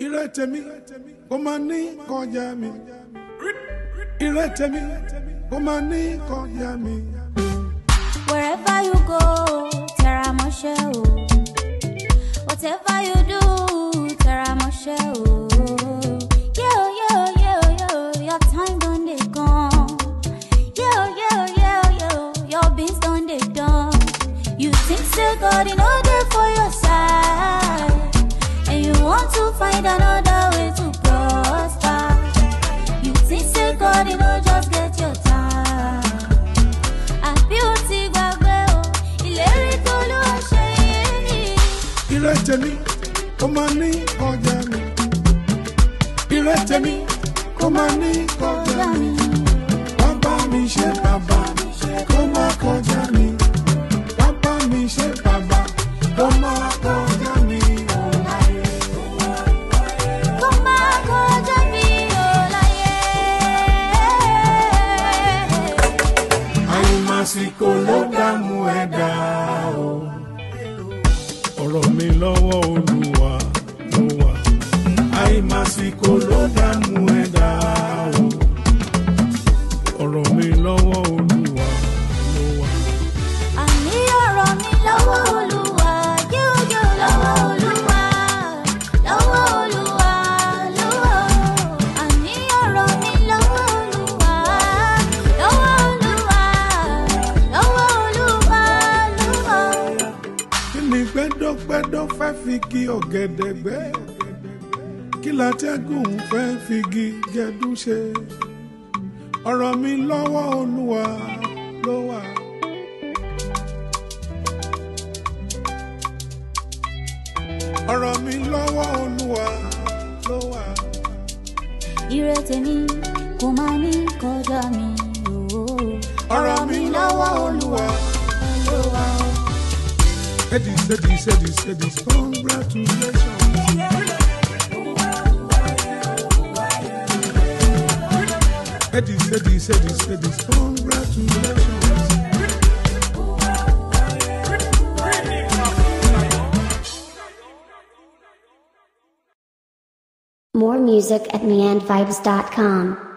ire tèmi kò máa ní kọjá mi. Ire tèmi kò máa ní kọjá mi. Wherever you go, Tera Moshe o. Whatever you do, Tera Moshe o. Yo, yo, yo, yo, your time done dey gone. Yo, yo, yo, yo, your biz done dey done. You think say God in order for your side, and you want to find another way to prosper. You think say God in order just get your time. A beauty gbagbe o, ìlérí tó ló ṣe yìí. Ire tèmi kò máa ní kọjá mi. Ire tèmi kò máa ní kọjá mi. Bàbá mi ṣe bàbá kò má kọjá mi. Bàbá mi ṣe bàbá kò má kọjá mi. Kó má kọjá mi o láyé. Àìmásìkò ló dààmú ẹ̀dá o. Ọ̀rọ̀ mi lọ́wọ́ Olúwa ló wà. Àìmásìkò ló dààmú ẹ̀dá o. Ọ̀rọ̀ mi lọ́wọ́ Olúwa ló wà. Àní ọ̀rọ̀ mi lọ́wọ́ Olúwa, yóò yóò lọ́wọ́ Olúwa, lọ́wọ́ Olúwa, lọ́wọ́. Àní ọ̀rọ̀ mi lọ́wọ́ Olúwa, lọ́wọ́ Olúwa, lọ́wọ́ Olúwa, lọ́wọ́. Kí ni gbẹ́dọ́gbẹ́dọ́ fẹ́ fi kí ọ̀gẹ̀dẹ̀ gbẹ́? Kí látẹ́gùn fẹ́ fi igi gẹdú ṣe? Ọ̀rọ̀ mi lọ́wọ́ Olúwa ló wà. Ọ̀rọ̀ mi lọ́wọ́ Olúwa ló wà. Ire tèmi kò máa ní kọjá mi o. Ọ̀rọ̀ mi lọ́wọ́ Olúwa ló wà. Edis, congratulations. Edis, congratulations. More music at meandvibes.com.